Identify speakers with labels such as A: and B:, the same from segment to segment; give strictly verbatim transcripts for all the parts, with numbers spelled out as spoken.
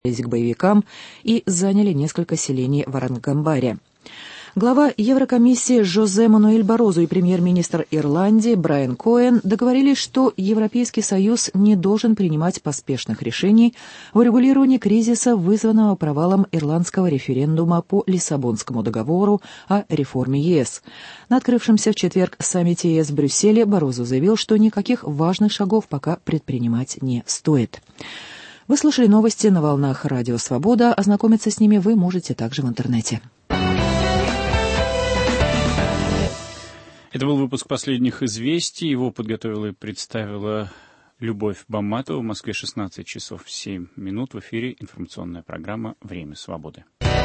A: к боевикам и заняли несколько селений в Орангамбаре. Глава Еврокомиссии Жозе Мануэль Барозу и премьер-министр Ирландии Брайан Коэн договорились, что Европейский Союз не должен принимать поспешных решений в урегулировании кризиса, вызванного провалом ирландского референдума по Лиссабонскому договору о реформе ЕС. На открывшемся в четверг саммите ЕС в Брюсселе Барозу заявил, что никаких важных шагов пока предпринимать не стоит. Вы слышали новости на волнах Радио Свобода. Ознакомиться с ними вы можете также в интернете.
B: Это был выпуск последних известий. Его подготовила и представила Любовь Баматова. В Москве шестнадцать часов семь минут. В эфире информационная программа «Время свободы».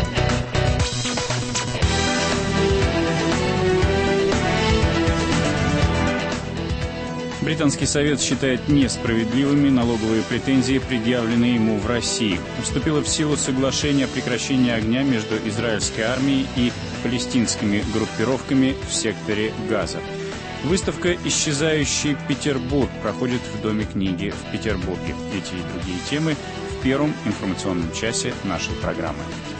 B: Британский совет считает несправедливыми налоговые претензии, предъявленные ему в России. Вступило в силу соглашение о прекращении огня между израильской армией и палестинскими группировками в секторе Газа. Выставка «Исчезающий Петербург» проходит в Доме книги в Петербурге. Эти и другие темы в первом информационном часе нашей программы.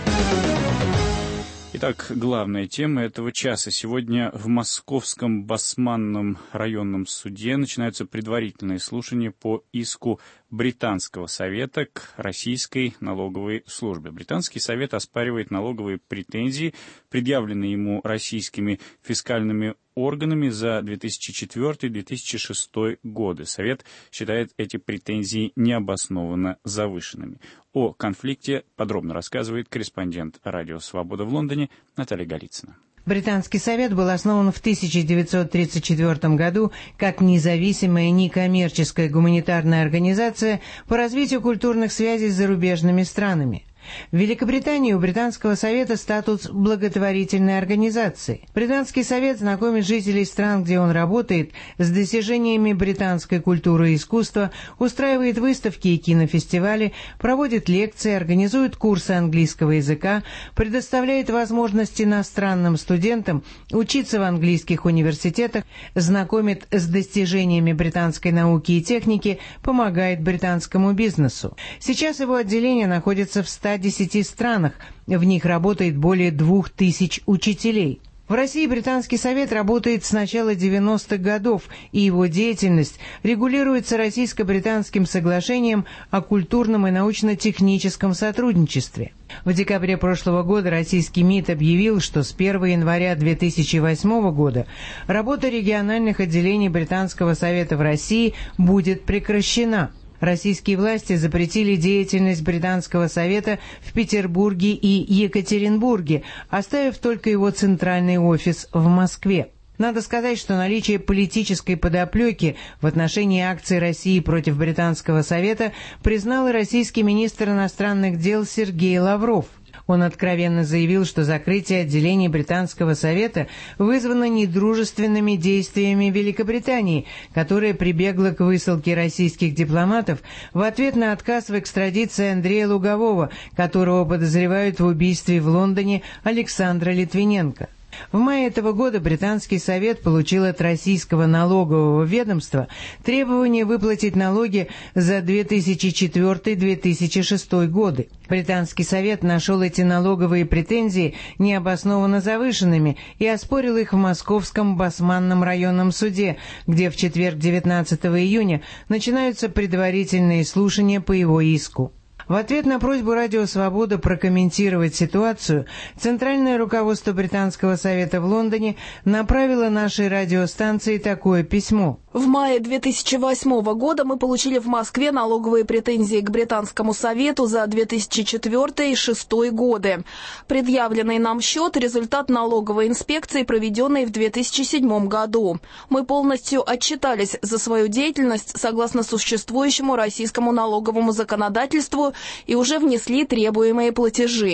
B: Итак, главная тема этого часа. Сегодня в Московском Басманном районном суде начинаются предварительные слушания по иску Британского совета к российской налоговой службе. Британский совет оспаривает налоговые претензии, предъявленные ему российскими фискальными органами за две тысячи четвёртый — две тысячи шестой годы. Совет считает эти претензии необоснованно завышенными. О конфликте подробно рассказывает корреспондент Радио Свобода в Лондоне Наталья Голицына.
C: Британский совет был основан в тысяча девятьсот тридцать четвёртом году как независимая некоммерческая гуманитарная организация по развитию культурных связей с зарубежными странами. В Великобритании у Британского совета статус благотворительной организации. Британский совет знакомит жителей стран, где он работает, с достижениями британской культуры и искусства, устраивает выставки и кинофестивали, проводит лекции, организует курсы английского языка, предоставляет возможность иностранным студентам учиться в английских университетах, знакомит с достижениями британской науки и техники, помогает британскому бизнесу. Сейчас его отделение находится в ста десяти странах, в них работает более двух тысяч учителей. В России Британский совет работает с начала девяностых годов, и его деятельность регулируется Российско-британским соглашением о культурном и научно-техническом сотрудничестве. В декабре прошлого года российский МИД объявил, что с первого января две тысячи восьмого года работа региональных отделений Британского совета в России будет прекращена. Российские власти запретили деятельность Британского совета в Петербурге и Екатеринбурге, оставив только его центральный офис в Москве. Надо сказать, что наличие политической подоплеки в отношении акций России против Британского совета признал и российский министр иностранных дел Сергей Лавров. Он откровенно заявил, что закрытие отделений Британского совета вызвано недружественными действиями Великобритании, которая прибегла к высылке российских дипломатов в ответ на отказ в экстрадиции Андрея Лугового, которого подозревают в убийстве в Лондоне Александра Литвиненко. В мае этого года Британский совет получил от российского налогового ведомства требование выплатить налоги за две тысячи четвёртый — две тысячи шестой годы. Британский совет нашел эти налоговые претензии необоснованно завышенными и оспорил их в Московском Басманном районном суде, где в четверг девятнадцатого июня начинаются предварительные слушания по его иску. В ответ на просьбу Радио Свобода прокомментировать ситуацию, Центральное руководство Британского совета в Лондоне направило нашей радиостанции такое письмо.
D: В мае две тысячи восьмого года мы получили в Москве налоговые претензии к Британскому совету за две тысячи четвёртый и две тысячи шестой годы. Предъявленный нам счет – результат налоговой инспекции, проведенной в две тысячи седьмом году. Мы полностью отчитались за свою деятельность согласно существующему российскому налоговому законодательству и уже внесли требуемые платежи.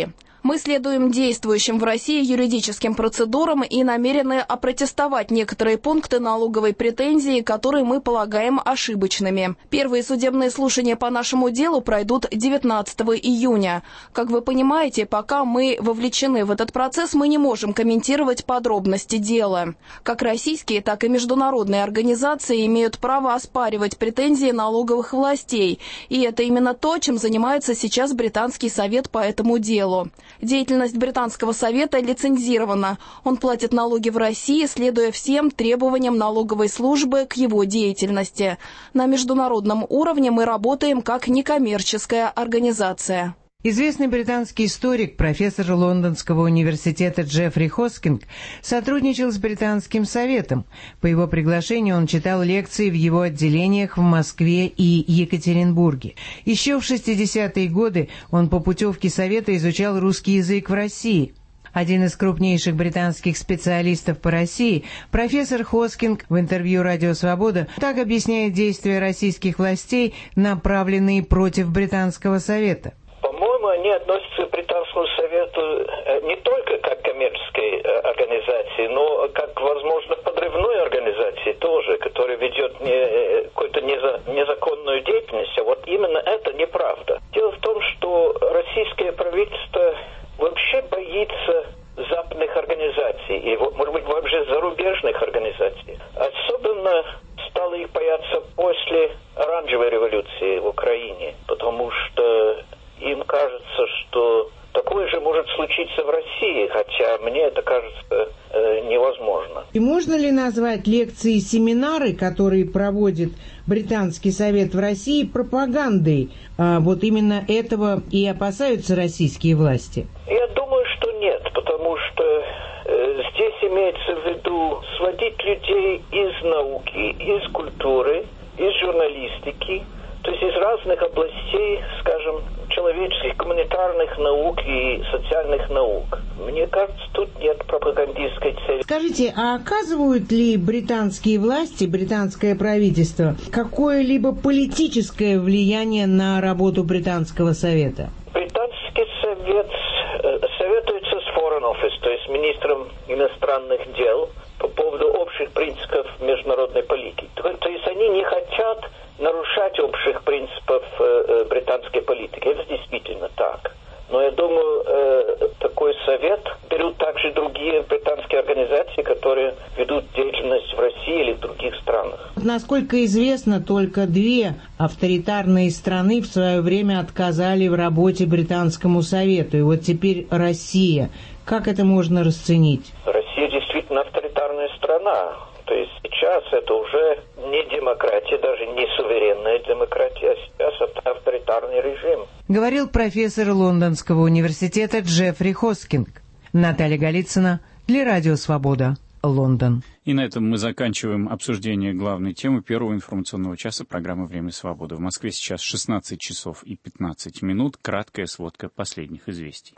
D: Мы следуем действующим в России юридическим процедурам и намерены опротестовать некоторые пункты налоговой претензии, которые мы полагаем ошибочными. Первые судебные слушания по нашему делу пройдут девятнадцатого июня. Как вы понимаете, пока мы вовлечены в этот процесс, мы не можем комментировать подробности дела. Как российские, так и международные организации имеют право оспаривать претензии налоговых властей, и это именно то, чем занимается сейчас Британский совет по этому делу. Деятельность Британского совета лицензирована. Он платит налоги в России, следуя всем требованиям налоговой службы к его деятельности. На международном уровне мы работаем как некоммерческая организация.
C: Известный британский историк, профессор Лондонского университета Джеффри Хоскинг сотрудничал с Британским советом. По его приглашению он читал лекции в его отделениях в Москве и Екатеринбурге. Еще в шестидесятые годы он по путевке совета изучал русский язык в России. Один из крупнейших британских специалистов по России, профессор Хоскинг, в интервью «Радио Свобода» так объясняет действия российских властей, направленные против Британского совета.
E: По-моему, они относятся к Британскому совету не только как к коммерческой организации, но как, возможно, подрывной организации тоже, которая ведет не, какую-то незаконную деятельность. А вот именно это неправда. Дело в том, что российское правительство вообще боится западных организаций, и, может быть, вообще зарубежных организаций. Особенно стало их бояться после оранжевой революции в Украине, потому что им кажется, что такое же может случиться в России, хотя мне это кажется э, невозможно.
C: И можно ли назвать лекции и семинары, которые проводит Британский совет в России, пропагандой? А вот именно этого и опасаются российские власти.
E: Я думаю, что нет, потому что э, здесь имеется в виду сводить людей из науки, из культуры, из журналистики, то есть из разных областей, скажем, человеческих, гуманитарных наук и социальных наук. Мне кажется, тут нет пропагандистской цели.
C: Скажите, а оказывают ли британские власти, британское правительство какое-либо политическое влияние на работу Британского совета?
E: Британский совет э, советуется с Foreign Office, то есть министром иностранных дел, по поводу общих принципов международной политики. То, то есть они не хотят нарушать общих принципов э, британской политики. Это действительно так. Но я думаю, э, такой совет берут также другие британские организации, которые ведут деятельность в России или в других странах.
C: Насколько известно, только две авторитарные страны в свое время отказали в работе Британскому совету. И вот теперь Россия. Как это можно расценить?
E: Россия действительно авторитарная страна. То есть сейчас это уже не демократия, даже не суверенная демократия, а сейчас это авторитарный режим.
C: Говорил профессор Лондонского университета Джеффри Хоскинг. Наталья Голицына для Радио Свобода, Лондон.
B: И на этом мы заканчиваем обсуждение главной темы первого информационного часа программы «Время свободы». В Москве сейчас шестнадцать часов и пятнадцать минут. Краткая сводка последних известий.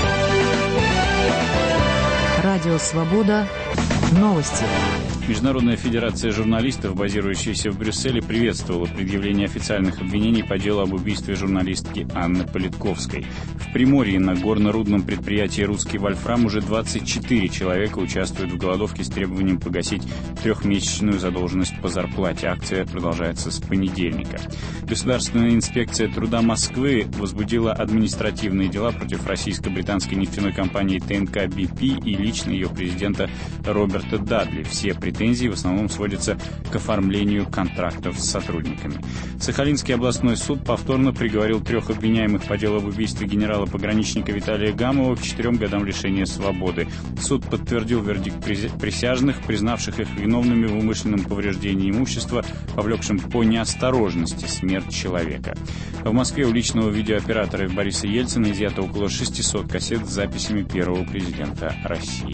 A: Радио Свобода. Новости.
B: Международная федерация журналистов, базирующаяся в Брюсселе, приветствовала предъявление официальных обвинений по делу об убийстве журналистки Анны Политковской. В Приморье на горно-рудном предприятии «Русский Вольфрам» уже двадцать четыре человека участвуют в голодовке с требованием погасить трехмесячную задолженность по зарплате. Акция продолжается с понедельника. Государственная инспекция труда Москвы возбудила административные дела против российско-британской нефтяной компании ТНК Би Пи и лично ее президента Роберта Дадли. Все претензии в основном сводятся к оформлению контрактов с сотрудниками. Сахалинский областной суд повторно приговорил трех обвиняемых по делу об убийстве генерала-пограничника Виталия Гамова к четырем годам лишения свободы. Суд подтвердил вердикт присяжных, признавших их виновными в умышленном повреждении имущества, повлекшем по неосторожности смерть человека. В Москве у личного видеооператора Бориса Ельцина изъято около шестисот кассет с записями первого президента России.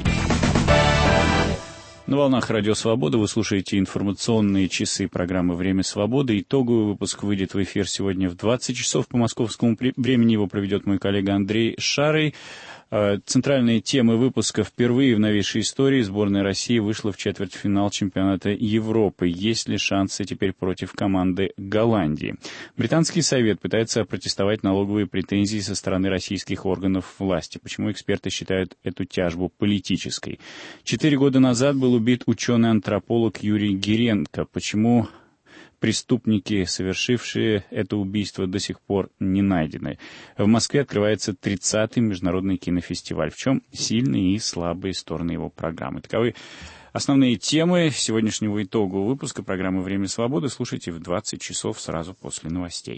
B: На волнах Радио Свобода вы слушаете информационные часы программы «Время свободы». Итоговый выпуск выйдет в эфир сегодня в двадцать часов по московскому времени. Его проведет мой коллега Андрей Шарый. Центральные темы выпуска. Впервые в новейшей истории сборная России вышла в четвертьфинал чемпионата Европы. Есть ли шансы теперь против команды Голландии? Британский совет пытается опротестовать налоговые претензии со стороны российских органов власти. Почему эксперты считают эту тяжбу политической? Четыре года назад был убит ученый-антрополог Юрий Гиренко. Почему преступники, совершившие это убийство, до сих пор не найдены? В Москве открывается тридцатый международный кинофестиваль. В чем сильные и слабые стороны его программы? Таковы основные темы сегодняшнего итогового выпуска программы «Время свободы». Слушайте в двадцать часов сразу после новостей.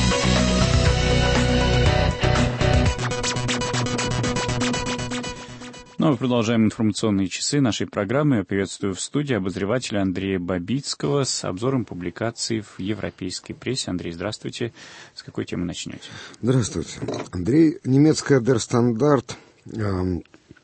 B: Ну, а мы продолжаем информационные часы нашей программы. Я приветствую в студии обозревателя Андрея Бабицкого с обзором публикаций в европейской прессе. Андрей, здравствуйте. С какой темы начнете?
F: Здравствуйте. Андрей, немецкая Der Standard э,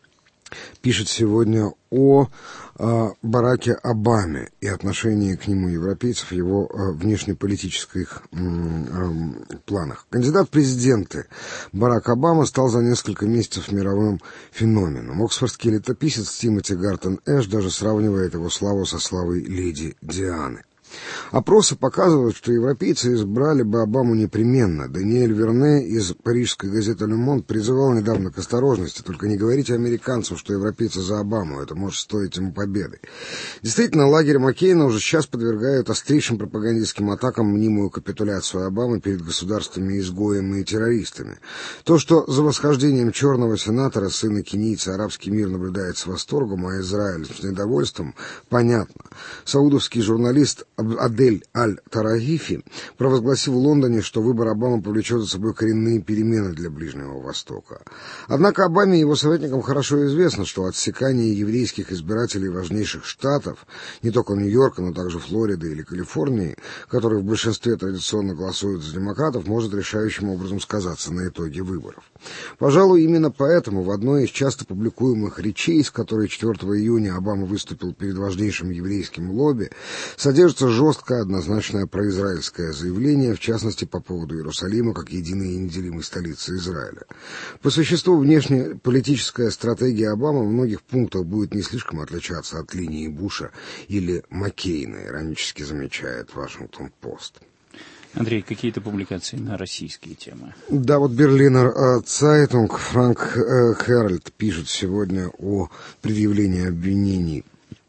F: пишет сегодня о э, Бараке Обаме и отношении к нему европейцев в его э, внешнеполитических э, э, планах. Кандидат в президенты Барак Обама стал за несколько месяцев мировым феноменом. Оксфордский летописец Тимоти Гартон Эш даже сравнивает его славу со славой леди Дианы. Опросы показывают, что европейцы избрали бы Обаму непременно. Даниэль Верне из парижской газеты «Le Monde» призывал недавно к осторожности. Только не говорите американцам, что европейцы за Обаму. Это может стоить ему победы. Действительно, лагерь Маккейна уже сейчас подвергает острейшим пропагандистским атакам мнимую капитуляцию Обамы перед государствами-изгоями и террористами. То, что за восхождением черного сенатора, сына кенийца, арабский мир наблюдает с восторгом, а Израиль с недовольством, понятно. Саудовский журналист Адель Аль-Тарагифи провозгласил в Лондоне, что выбор Обамы повлечет за собой коренные перемены для Ближнего Востока. Однако Обаме и его советникам хорошо известно, что отсекание еврейских избирателей важнейших штатов, не только Нью-Йорка, но также Флориды или Калифорнии, которые в большинстве традиционно голосуют за демократов, может решающим образом сказаться на итоге выборов. Пожалуй, именно поэтому в одной из часто публикуемых речей, с которой четвёртого июня Обама выступил перед важнейшим еврейским лобби, содержится жесткое, однозначное произраильское заявление, в частности, по поводу Иерусалима, как единой и неделимой столицы Израиля. По существу, внешнеполитическая стратегия Обамы в многих пунктах будет не слишком отличаться от линии Буша или Маккейна, иронически замечает Вашингтон-Пост.
B: Андрей, какие-то публикации на российские темы?
F: Да, вот Берлинер Цайтунг, Франк Херальд пишет сегодня о предъявлении обвинений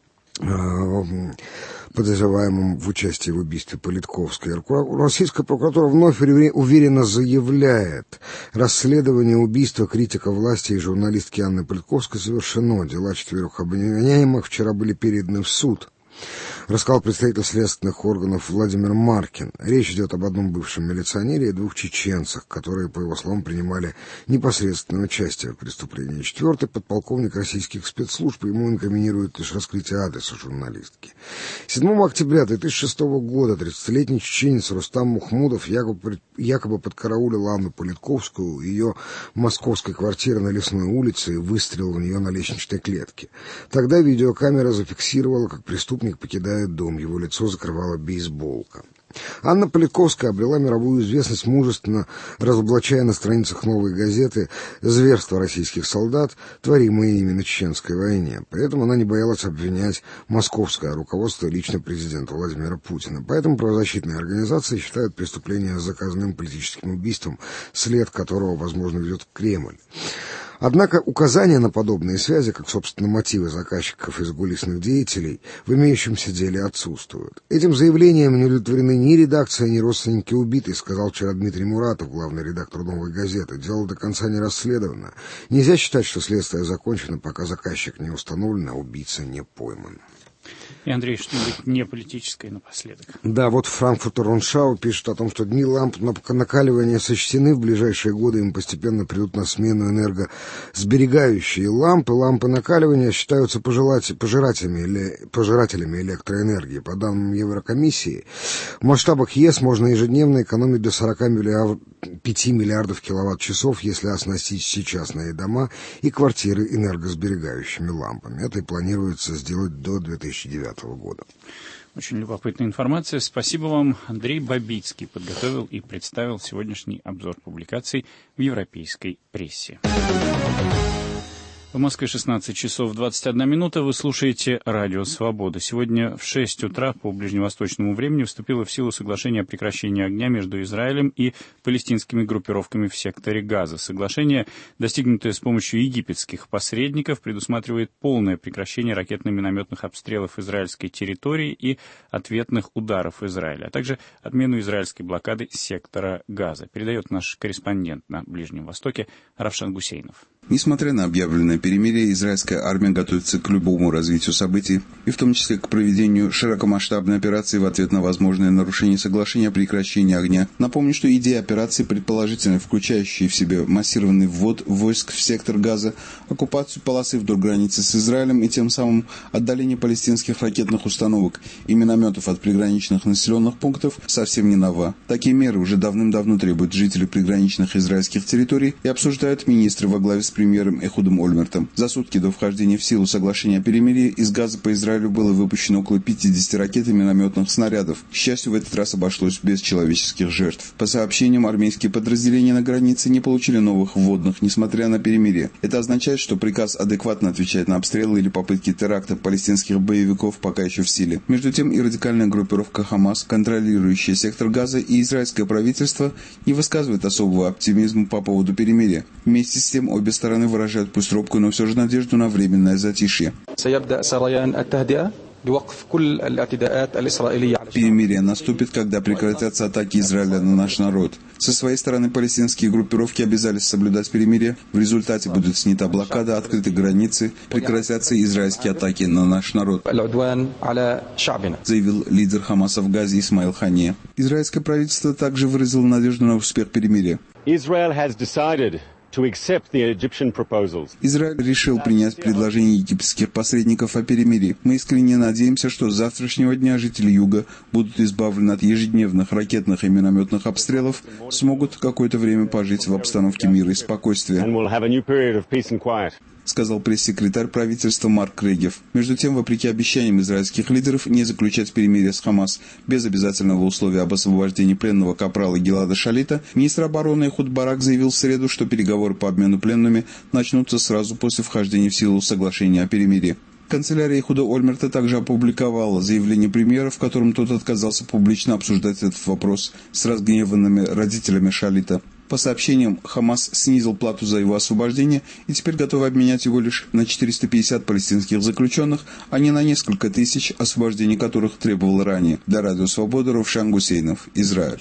F: подозреваемым в участии в убийстве Политковской. Российская прокуратура вновь уверенно заявляет, расследование убийства критика власти и журналистки Анны Политковской завершено. Дела четверых обвиняемых вчера были переданы в суд, рассказал представитель следственных органов Владимир Маркин. Речь идет об одном бывшем милиционере и двух чеченцах, которые, по его словам, принимали непосредственное участие в преступлении. Четвертый подполковник российских спецслужб, ему инкриминирует лишь раскрытие адреса журналистки. седьмого октября две тысячи шестого года тридцатилетний чеченец Рустам Мухмудов якобы, якобы подкараулил Анну Политковскую у ее московской квартиры на Лесной улице и выстрелил в нее на лестничной клетке. Тогда видеокамера зафиксировала, как преступник покидает дом, его лицо закрывала бейсболка. Анна Политковская обрела мировую известность, мужественно разоблачая на страницах «Новой газеты» зверства российских солдат, творимые ими на Чеченской войне. При этом она не боялась обвинять московское руководство и лично президента Владимира Путина. Поэтому правозащитные организации считают преступление заказным политическим убийством, след которого, возможно, ведет Кремль. Однако указания на подобные связи, как, собственно, мотивы заказчиков и закулисных деятелей, в имеющемся деле отсутствуют. Этим заявлением не удовлетворены ни редакция, ни родственники убитой, сказал вчера Дмитрий Муратов, главный редактор «Новой газеты». Дело до конца не расследовано. Нельзя считать, что следствие закончено, пока заказчик не установлен, а убийца не пойман.
B: И, Андрей, что-нибудь не политическое напоследок.
F: Да, вот Франкфуртер Руншау пишет о том, что дни ламп накаливания сочтены, в ближайшие годы им постепенно придут на смену энергосберегающие лампы. Лампы накаливания считаются пожирателями, пожирателями электроэнергии. По данным Еврокомиссии, в масштабах ЕС можно ежедневно экономить до сорока пяти миллиардов киловатт-часов, если оснастить частные дома и квартиры энергосберегающими лампами. Это и планируется сделать до две тысячи девятого года.
B: Очень любопытная информация. Спасибо вам. Андрей Бабицкий подготовил и представил сегодняшний обзор публикаций в европейской прессе. В Москве шестнадцать часов двадцать одна минута. Вы слушаете Радио Свобода. Сегодня в шесть утра по ближневосточному времени вступило в силу соглашение о прекращении огня между Израилем и палестинскими группировками в секторе Газа. Соглашение, достигнутое с помощью египетских посредников, предусматривает полное прекращение ракетно-минометных обстрелов израильской территории и ответных ударов Израиля, а также отмену израильской блокады сектора Газа. Передает наш корреспондент на Ближнем Востоке Равшан Гусейнов.
G: Несмотря на объявленное перемирие, израильская армия готовится к любому развитию событий, и в том числе к проведению широкомасштабной операции в ответ на возможное нарушение соглашения о прекращении огня. Напомню, что идея операции, предположительно включающая в себя массированный ввод войск в сектор Газа, оккупацию полосы вдоль границы с Израилем и тем самым отдаление палестинских ракетных установок и минометов от приграничных населенных пунктов, совсем не нова. Такие меры уже давным-давно требуют жители приграничных израильских территорий и обсуждают министры во главе с премьером Эхудом Ольмертом. За сутки до вхождения в силу соглашения о перемирии из Газа по Израилю было выпущено около пятидесяти ракет и минометных снарядов. К счастью, в этот раз обошлось без человеческих жертв. По сообщениям, армейские подразделения на границе не получили новых вводных, несмотря на перемирие. Это означает, что приказ адекватно отвечает на обстрелы или попытки теракта палестинских боевиков пока еще в силе. Между тем и радикальная группировка Хамас, контролирующая сектор Газа, и израильское правительство не высказывают особого оптимизма по поводу перемирия. Вместе с тем обе стороны выражают пусть робкую, но все же надежду на временное затишье. Перемирие наступит, когда прекратятся атаки Израиля на наш народ. Со своей стороны палестинские группировки обязались соблюдать перемирие. В результате будет снята блокада, открыты границы, прекратятся израильские атаки на наш народ, заявил лидер Хамаса в Газе Исмаил Хания. Израильское правительство также выразило надежду на успех перемирия. Израиль решил принять предложение египетских посредников о перемирии. Мы искренне надеемся, что с завтрашнего дня жители Юга будут избавлены от ежедневных ракетных и минометных обстрелов, смогут какое-то время пожить в обстановке мира и спокойствия, сказал пресс-секретарь правительства Марк Регев. Между тем, вопреки обещаниям израильских лидеров не заключать перемирие с Хамас без обязательного условия об освобождении пленного капрала Гилада Шалита, министр обороны Эхуд Барак заявил в среду, что переговоры по обмену пленными начнутся сразу после вхождения в силу соглашения о перемирии. Канцелярия Эхуда Ольмерта также опубликовала заявление премьера, в котором тот отказался публично обсуждать этот вопрос с разгневанными родителями Шалита. По сообщениям, Хамас снизил плату за его освобождение и теперь готов обменять его лишь на четыреста пятьдесят палестинских заключенных, а не на несколько тысяч, освобождение которых требовал ранее. Для Радио Свобода Равшан Гусейнов, Израиль.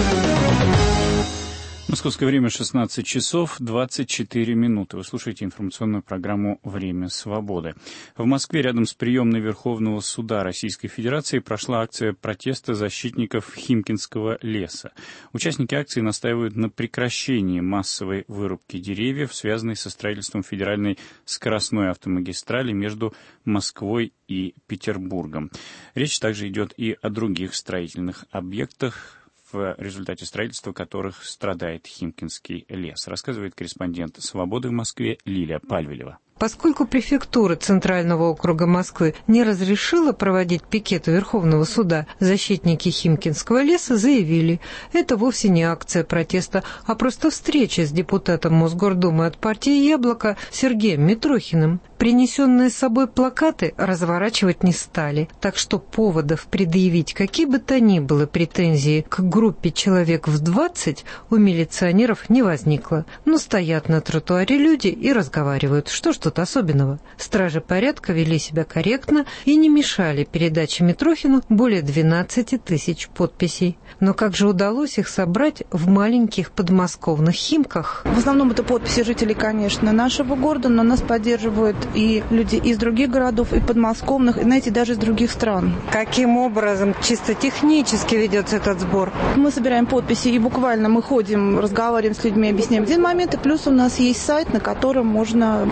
B: Московское время шестнадцать часов двадцать четыре минуты. Вы слушаете информационную программу «Время свободы». В Москве рядом с приемной Верховного суда Российской Федерации прошла акция протеста защитников Химкинского леса. Участники акции настаивают на прекращении массовой вырубки деревьев, связанной со строительством федеральной скоростной автомагистрали между Москвой и Петербургом. Речь также идет и о других строительных объектах, в результате строительства которых страдает Химкинский лес, рассказывает корреспондент «Свободы» в Москве Лилия Пальвелева.
H: Поскольку префектура Центрального округа Москвы не разрешила проводить пикеты Верховного суда, защитники Химкинского леса заявили, это вовсе не акция протеста, а просто встреча с депутатом Мосгордумы от партии «Яблоко» Сергеем Митрохиным. Принесенные с собой плакаты разворачивать не стали, так что поводов предъявить какие бы то ни было претензии к группе человек в двадцать у милиционеров не возникло. Но стоят на тротуаре люди и разговаривают. Что ж тут особенного? Стражи порядка вели себя корректно и не мешали передаче Митрохину более двенадцати тысяч подписей. Но как же удалось их собрать в маленьких подмосковных Химках?
I: В основном это подписи жителей, конечно, нашего города, но нас поддерживают и люди из других городов, и подмосковных, и, знаете, даже из других стран.
H: Каким образом чисто технически ведется этот сбор?
I: Мы собираем подписи, и буквально мы ходим, разговариваем с людьми, объясняем один момент, и плюс у нас есть сайт, на котором можно тоже оставить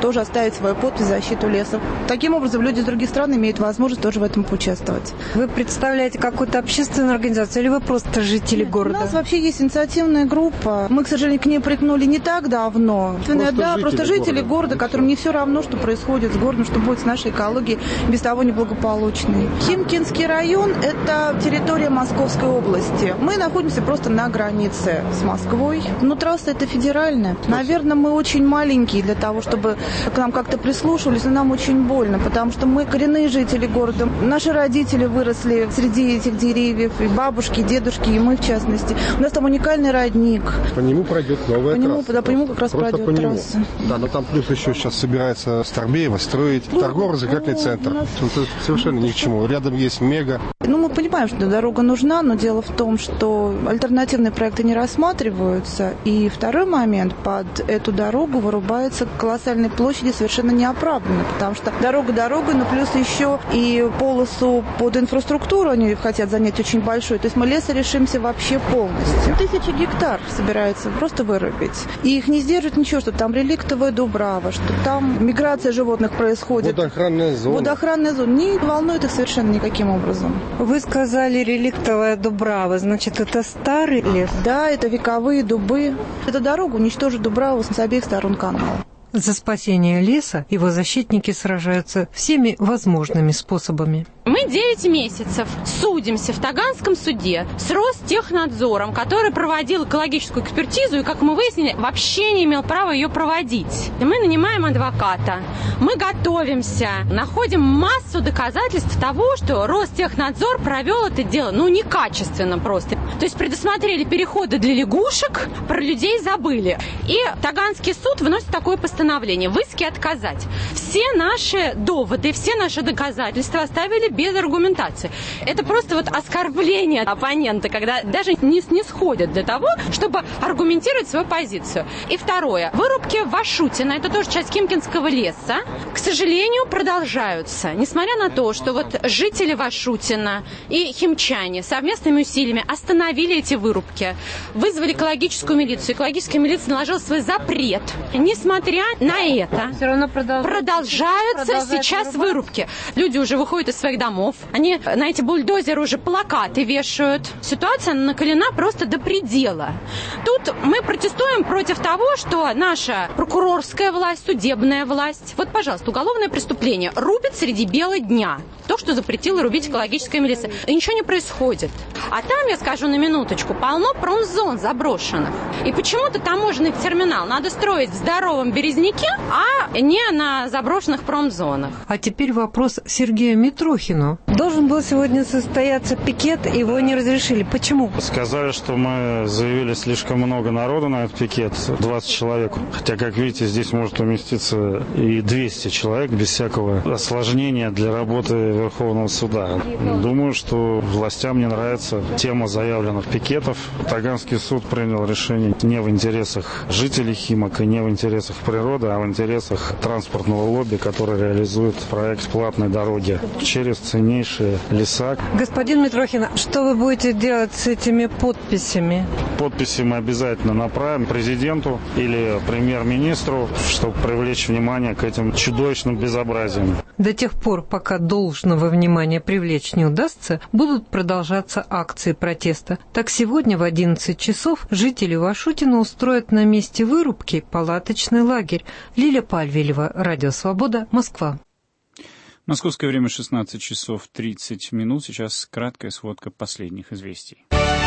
I: поставить свою подпись в защиту леса. Таким образом, люди из других стран имеют возможность тоже в этом поучаствовать.
H: Вы представляете какую-то общественную организацию или вы просто жители города?
I: У нас вообще есть инициативная группа. Мы, к сожалению, к ней прикнули не так давно. Просто да, жители просто жители города, города которым не все равно, что происходит с городом, что будет с нашей экологией, без того неблагополучной. Химкинский район – это территория Московской области. Мы находимся просто на границе с Москвой. Но трасса – это федеральная. Наверное, мы очень маленькие для того, чтобы к нам как-то прислушивались, но нам очень больно, потому что мы коренные жители города. Наши родители выросли среди этих деревьев, и бабушки, и дедушки, и мы в частности. У нас там уникальный родник.
J: По нему пройдет новая
I: по нему,
J: трасса.
I: Да, по нему как раз
J: Просто
I: пройдет
J: по нему.
I: трасса.
J: Да, но там плюс еще сейчас собирается Старбеево строить ну, торгово-развлекательный ну, центр. Нас... Это совершенно ни к чему. Рядом есть мега.
I: Ну, мы понимаем, что дорога нужна, но дело в том, что альтернативные проекты не рассматриваются. И второй момент, под эту дорогу вырубается колоссальные площади совершенно неоправданно, потому что дорога дорогой, но плюс еще и полосу под инфраструктуру они хотят занять очень большую. То есть мы леса решимся вообще полностью. Тысячи гектар собирается просто вырубить. И их не сдержит ничего, что там реликтовая дубрава, что там миграция животных происходит.
J: Водоохранная зона.
I: Водоохранная зона. Не волнует их совершенно никаким образом.
H: Вы сказали реликтовая дубрава, значит, это старый лес?
I: Да, это вековые дубы. Эта дорога уничтожит дубраву с обеих сторон канала.
H: За спасение леса его защитники сражаются всеми возможными способами.
K: Мы девять месяцев судимся в Таганском суде с Ростехнадзором, который проводил экологическую экспертизу и, как мы выяснили, вообще не имел права ее проводить. И мы нанимаем адвоката, мы готовимся, находим массу доказательств того, что Ростехнадзор провел это дело, ну, некачественно просто. То есть предусмотрели переходы для лягушек, про людей забыли. И Таганский суд выносит такое постановление: в иске отказать. Все наши доводы, все наши доказательства оставили без аргументации. Это просто вот оскорбление оппонента, когда даже не снисходят для того, чтобы аргументировать свою позицию. И второе. Вырубки в Вашутино, это тоже часть Химкинского леса, к сожалению, продолжаются. Несмотря на то, что вот жители Вашутина и химчане совместными усилиями остановили эти вырубки, вызвали экологическую милицию. Экологическая милиция наложила свой запрет. Несмотря на это,
H: все равно продолжаются,
K: продолжаются сейчас вырубки. Люди уже выходят из своих домов. Они на эти бульдозеры уже плакаты вешают. Ситуация накалена просто до предела. Тут мы протестуем против того, что наша прокурорская власть, судебная власть, вот, пожалуйста, уголовное преступление рубит среди бела дня. То, что запретила рубить экологическая милиция. И ничего не происходит. А там, я скажу на минуточку, полно промзон заброшенных. И почему-то таможенный терминал надо строить в здоровом Березняке, а не на заброшенных промзонах.
H: А теперь вопрос Сергею Митрохину. Должен был сегодня состояться пикет, его не разрешили. Почему?
L: Сказали, что мы заявили слишком много народу на этот пикет, двадцать человек. Хотя, как видите, здесь может уместиться и двести человек без всякого осложнения для работы Верховного суда. Думаю, что властям не нравится тема заявленных пикетов. Таганский суд принял решение не в интересах жителей Химок и не в интересах природы, а в интересах транспортного лобби, которое реализует проект платной дороги через ценнейшие леса.
H: Господин Митрохин, что вы будете делать с этими подписями?
L: Подписи мы обязательно направим президенту или премьер-министру, чтобы привлечь внимание к этим чудовищным безобразиям.
H: До тех пор, пока должного внимания привлечь не удастся, будут продолжаться акции протеста. Так сегодня в одиннадцать часов жители Вашутина устроят на месте вырубки палаточный лагерь. Лиля Пальвелева, Радио Свобода, Москва.
B: Московское время шестнадцать часов тридцать минут. Сейчас краткая сводка последних известий.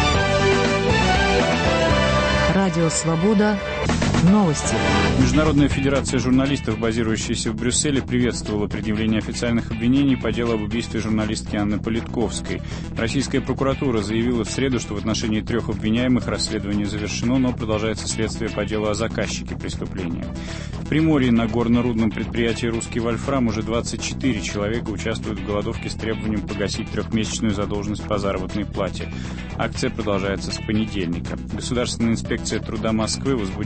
A: Радио «Свобода». Новости.
B: Международная федерация журналистов, базирующаяся в Брюсселе, приветствовала предъявление официальных обвинений по делу об убийстве журналистки Анны Политковской. Российская прокуратура заявила в среду, что в отношении трех обвиняемых расследование завершено, но продолжается следствие по делу о заказчике преступления. В Приморье на горно-рудном предприятии «Русский Вольфрам» уже двадцать четыре человека участвуют в голодовке с требованием погасить трехмесячную задолженность по заработной плате. Акция продолжается с понедельника. Государственная инспекция труда Москвы возбудила администрацию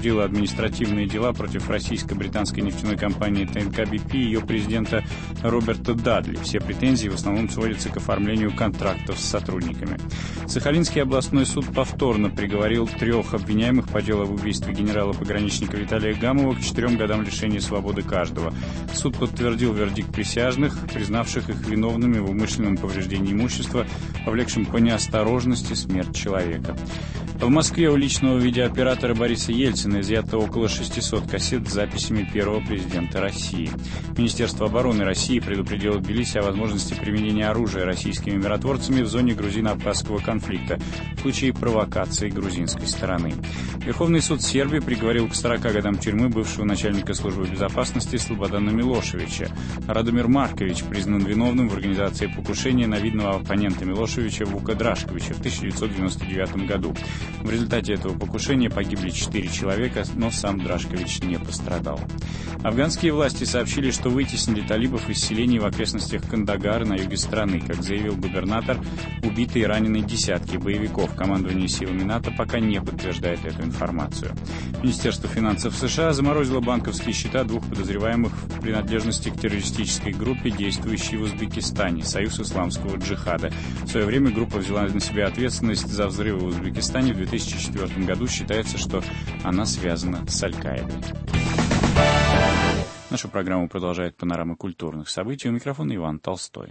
B: административные дела против российско-британской нефтяной компании тэ эн ка би пи и ее президента Роберта Дадли. Все претензии в основном сводятся к оформлению контрактов с сотрудниками. Сахалинский областной суд повторно приговорил трех обвиняемых по делу об убийстве генерала-пограничника Виталия Гамова к четырем годам лишения свободы каждого. Суд подтвердил вердикт присяжных, признавших их виновными в умышленном повреждении имущества, повлекшем по неосторожности смерть человека. В Москве у личного видеооператора Бориса Ельцина изъято около шестисот кассет с записями первого президента России. Министерство обороны России предупредило Тбилиси о возможности применения оружия российскими миротворцами в зоне грузино-абхазского конфликта в случае провокации грузинской стороны. Верховный суд Сербии приговорил к сорока годам тюрьмы бывшего начальника службы безопасности Слободана Милошевича. Радомир Маркович признан виновным в организации покушения на видного оппонента Милошевича Вука Драшковича в тысяча девятьсот девяносто девятом году. В результате этого покушения погибли четыре человека, но сам Драшкович не пострадал. Афганские власти сообщили, что вытеснили талибов из селений в окрестностях Кандагара на юге страны. Как заявил губернатор, убиты и ранены десятки боевиков. Командование силами НАТО пока не подтверждает эту информацию. Министерство финансов США заморозило банковские счета двух подозреваемых в принадлежности к террористической группе, действующей в Узбекистане, Союз исламского джихада. В свое время группа взяла на себя ответственность за взрывы в Узбекистане в две тысячи четвёртом году. Считается, что она связана с Аль-Каидой. Нашу программу продолжает панорама культурных событий. У микрофона Иван Толстой.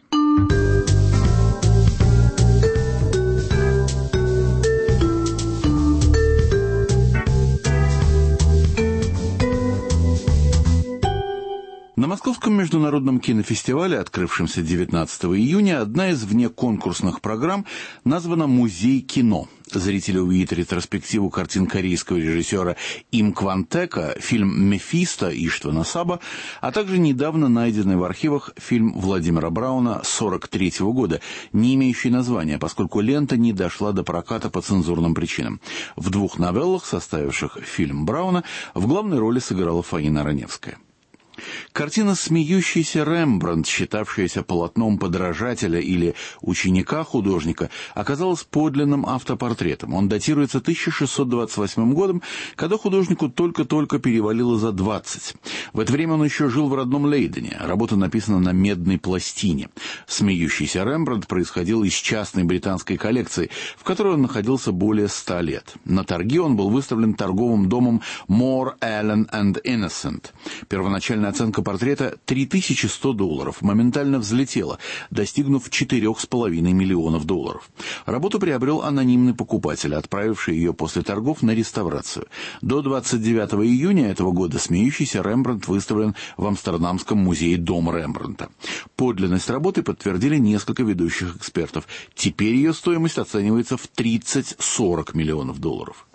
M: На Московском международном кинофестивале, открывшемся девятнадцатого июня, одна из внеконкурсных программ названа «Музей кино». Зрители увидят ретроспективу картин корейского режиссера Им Кван Тека, фильм «Мефисто» Иштвана Саба, а также недавно найденный в архивах фильм Владимира Брауна сорок третьего года, не имеющий названия, поскольку лента не дошла до проката по цензурным причинам. В двух новеллах, составивших фильм Брауна, в главной роли сыграла Фаина Раневская. Картина «Смеющийся Рембрандт», считавшаяся полотном подражателя или ученика художника, оказалась подлинным автопортретом. Он датируется тысяча шестьсот двадцать восьмым годом, когда художнику только-только перевалило за двадцать. В это время он еще жил в родном Лейдене. Работа написана на медной пластине. «Смеющийся Рембрандт» происходил из частной британской коллекции, в которой он находился более ста лет. На торги он был выставлен торговым домом More, Allen and Innocent. Первоначально оценка портрета три тысячи сто долларов моментально взлетела, достигнув четырех с половиной миллионов долларов. Работу приобрел анонимный покупатель, отправивший ее после торгов на реставрацию. До двадцать девятого июня этого года «Смеющийся Рембрандт» выставлен в Амстердамском музее Дом Рембрандта. Подлинность работы подтвердили несколько ведущих экспертов. Теперь ее стоимость оценивается в тридцать-сорок миллионов долларов.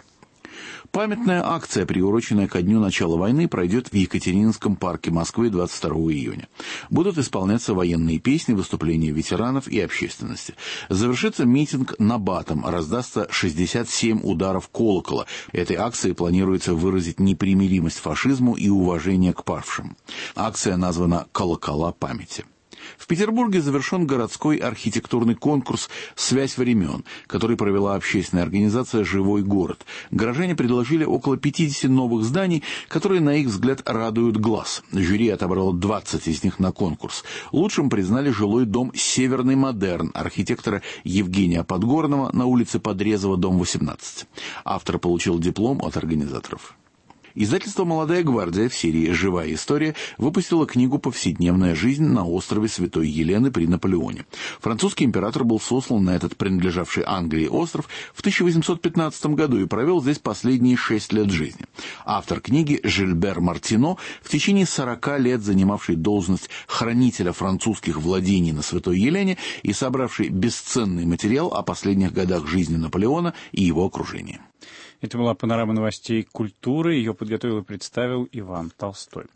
M: Памятная акция, приуроченная ко дню начала войны, пройдет в Екатерининском парке Москвы двадцать второго июня. Будут исполняться военные песни, выступления ветеранов и общественности. Завершится митинг набатом, раздастся шестьдесят семь ударов колокола. Этой акцией планируется выразить непримиримость фашизму и уважение к павшим. Акция названа «Колокола памяти». В Петербурге завершен городской архитектурный конкурс «Связь времен», который провела общественная организация «Живой город». Горожане предложили около пятидесяти новых зданий, которые, на их взгляд, радуют глаз. Жюри отобрало двадцать из них на конкурс. Лучшим признали жилой дом «Северный модерн» архитектора Евгения Подгорного на улице Подрезова, дом восемнадцать. Автор получил диплом от организаторов. Издательство «Молодая гвардия» в серии «Живая история» выпустило книгу «Повседневная жизнь на острове Святой Елены при Наполеоне». Французский император был сослан на этот принадлежавший Англии остров в тысяча восемьсот пятнадцатом году и провел здесь последние шесть лет жизни. Автор книги Жильбер Мартино, в течение сорока лет занимавший должность хранителя французских владений на Святой Елене и собравший бесценный материал о последних годах жизни Наполеона и его окружения.
B: Это была панорама новостей культуры. Ее подготовил и представил Иван Толстой.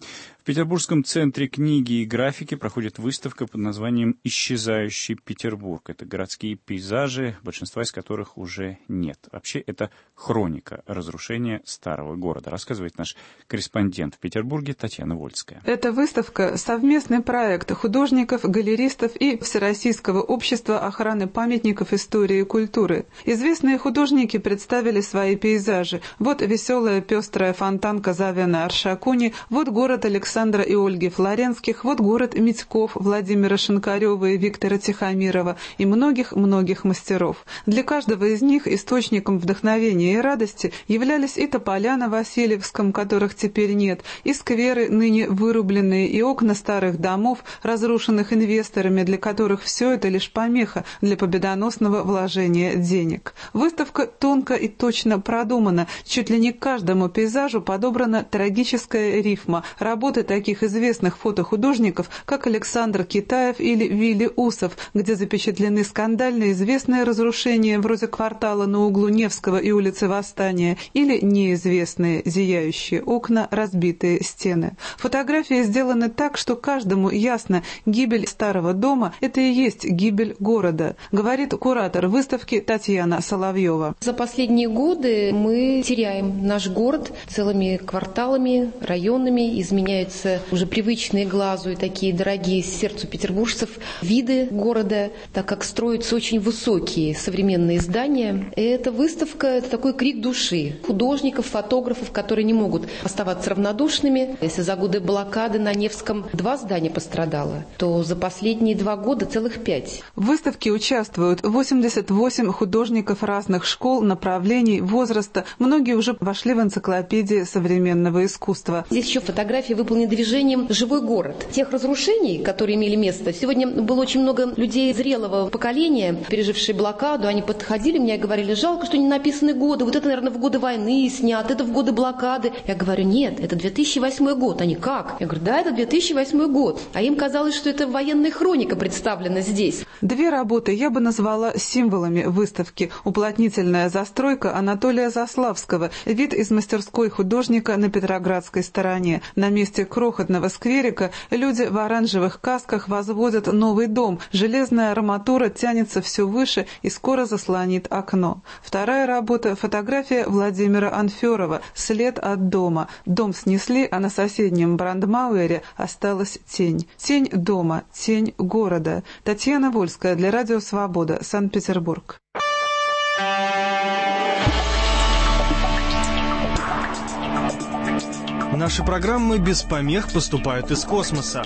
B: В Петербургском центре книги и графики проходит выставка под названием «Исчезающий Петербург». Это городские пейзажи, большинства из которых уже нет. Вообще, это хроника разрушения старого города, рассказывает наш корреспондент в Петербурге Татьяна Вольская.
N: Эта выставка – совместный проект художников, галеристов и Всероссийского общества охраны памятников истории и культуры. Известные художники представили свои пейзажи. Вот веселая пестрая фонтанка Завена Аршакуни, вот город Александра Александра и Ольги Флоренских, вот город Митьков, Владимира Шинкарева и Виктора Тихомирова и многих-многих мастеров. Для каждого из них источником вдохновения и радости являлись и тополя на Васильевском, которых теперь нет, и скверы, ныне вырубленные, и окна старых домов, разрушенных инвесторами, для которых все это лишь помеха для победоносного вложения денег. Выставка тонко и точно продумана, чуть ли не к каждому пейзажу подобрана трагическая рифма, работы таких известных фотохудожников, как Александр Китаев или Вилли Усов, где запечатлены скандально известные разрушения вроде квартала на углу Невского и улицы Восстания, или неизвестные зияющие окна, разбитые стены. Фотографии сделаны так, что каждому ясно, гибель старого дома – это и есть гибель города, говорит куратор выставки Татьяна Соловьева.
O: За последние годы мы теряем наш город целыми кварталами, районами, изменяются уже привычные глазу и такие дорогие сердцу петербуржцев виды города, так как строятся очень высокие современные здания. И эта выставка – это такой крик души художников, фотографов, которые не могут оставаться равнодушными. Если за годы блокады на Невском два здания пострадало, то за последние два года целых пять.
N: В выставке участвуют восемьдесят восемь художников разных школ, направлений, возраста. Многие уже вошли в энциклопедии современного искусства.
O: Здесь еще фотографии выполнены движением «Живой город». Тех разрушений, которые имели место, сегодня было очень много людей зрелого поколения, пережившие блокаду. Они подходили мне и говорили: жалко, что не написаны годы. Вот это, наверное, в годы войны снят, это в годы блокады. Я говорю: нет, это две тысячи восьмой год. Они: как? Я говорю: да, это две тысячи восьмой год. А им казалось, что это военная хроника представлена здесь.
N: Две работы я бы назвала символами выставки. Уплотнительная застройка Анатолия Заславского, вид из мастерской художника на Петроградской стороне. На месте крохотного скверика люди в оранжевых касках возводят новый дом. Железная арматура тянется все выше и скоро заслонит окно. Вторая работа – фотография Владимира Анферова «След от дома». Дом снесли, а на соседнем Брандмауэре осталась тень. Тень дома, тень города. Татьяна Вольская для Радио Свобода, Санкт-Петербург.
P: Наши программы без помех поступают из космоса.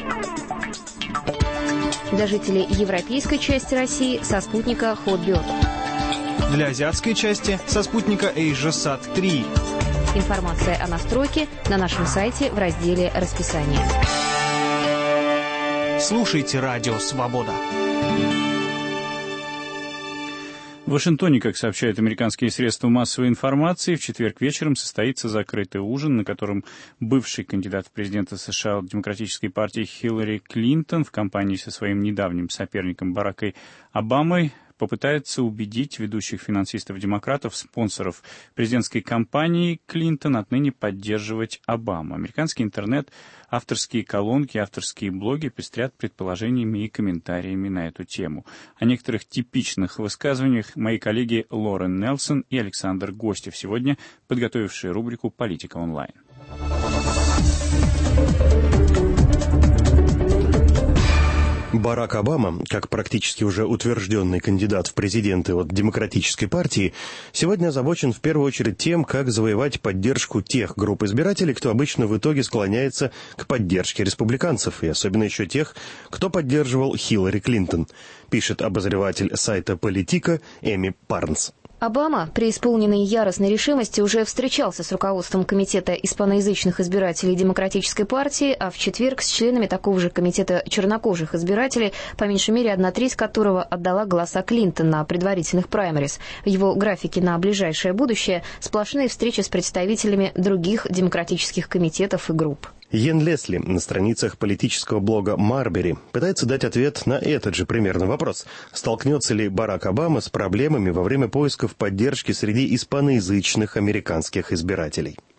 Q: Для жителей европейской части России со спутника Hotbird.
P: Для азиатской части со спутника AsiaSat три.
Q: Информация о настройке на нашем сайте в разделе «Расписание».
P: Слушайте Радио Свобода.
B: В Вашингтоне, как сообщают американские средства массовой информации, в четверг вечером состоится закрытый ужин, на котором бывший кандидат в президенты США от Демократической партии Хиллари Клинтон в компании со своим недавним соперником Бараком Обамой попытается убедить ведущих финансистов-демократов, спонсоров президентской кампании Клинтон отныне поддерживать Обаму. Американский интернет, авторские колонки, авторские блоги пестрят предположениями и комментариями на эту тему. О некоторых типичных высказываниях мои коллеги Лорен Нельсон и Александр Гостев, сегодня подготовившие рубрику «Политика онлайн».
R: Барак Обама, как практически уже утвержденный кандидат в президенты от Демократической партии, сегодня озабочен в первую очередь тем, как завоевать поддержку тех групп избирателей, кто обычно в итоге склоняется к поддержке республиканцев, и особенно еще тех, кто поддерживал Хиллари Клинтон, пишет обозреватель сайта «Политика» Эми Парнс.
Q: Обама, преисполненный яростной решимости, уже встречался с руководством Комитета испаноязычных избирателей Демократической партии, а в четверг с членами такого же комитета чернокожих избирателей, по меньшей мере одна треть которого отдала голоса Клинтон на предварительных праймерис. В его графике на ближайшее будущее сплошные встречи с представителями других демократических комитетов и групп.
R: Йен Лесли на страницах политического блога Марбери пытается дать ответ на этот же примерно вопрос. Столкнется ли Барак Обама с проблемами во время поисков поддержки среди испаноязычных американских избирателей?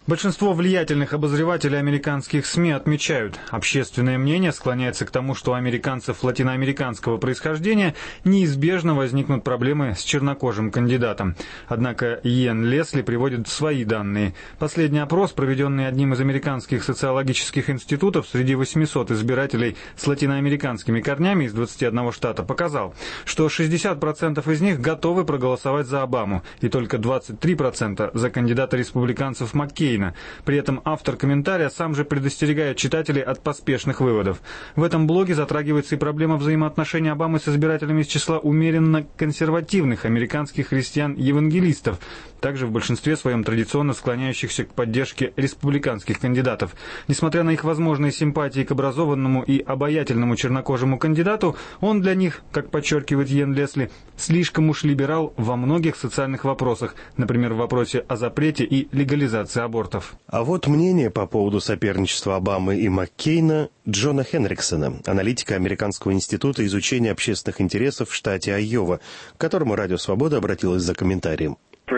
P: Большинство влиятельных обозревателей американских СМИ отмечают, общественное мнение склоняется к тому, что у американцев латиноамериканского происхождения неизбежно возникнут проблемы с чернокожим кандидатом. Однако Иэн Лесли приводит свои данные. Последний опрос, проведенный одним из американских социологических институтов среди восьмисот избирателей с латиноамериканскими корнями из двадцати одного штата, показал, что шестьдесят процентов из них готовы проголосовать за Обаму и только двадцать три процента за кандидата республиканцев Маккейна. При этом автор комментария сам же предостерегает читателей от поспешных выводов. В этом блоге затрагивается и проблема взаимоотношений Обамы с избирателями из числа умеренно консервативных американских христиан-евангелистов, также в большинстве своем традиционно склоняющихся к поддержке республиканских кандидатов. Несмотря на их возможные симпатии к образованному и обаятельному чернокожему кандидату, он для них, как подчеркивает Иэн Лесли, слишком уж либерал во многих социальных вопросах, например, в вопросе о запрете и легализации абортов.
R: А вот мнение по поводу соперничества Обамы и Маккейна Джона Хенриксона, аналитика Американского института изучения общественных интересов в штате Айова, к которому Радио Свобода обратилась за комментарием.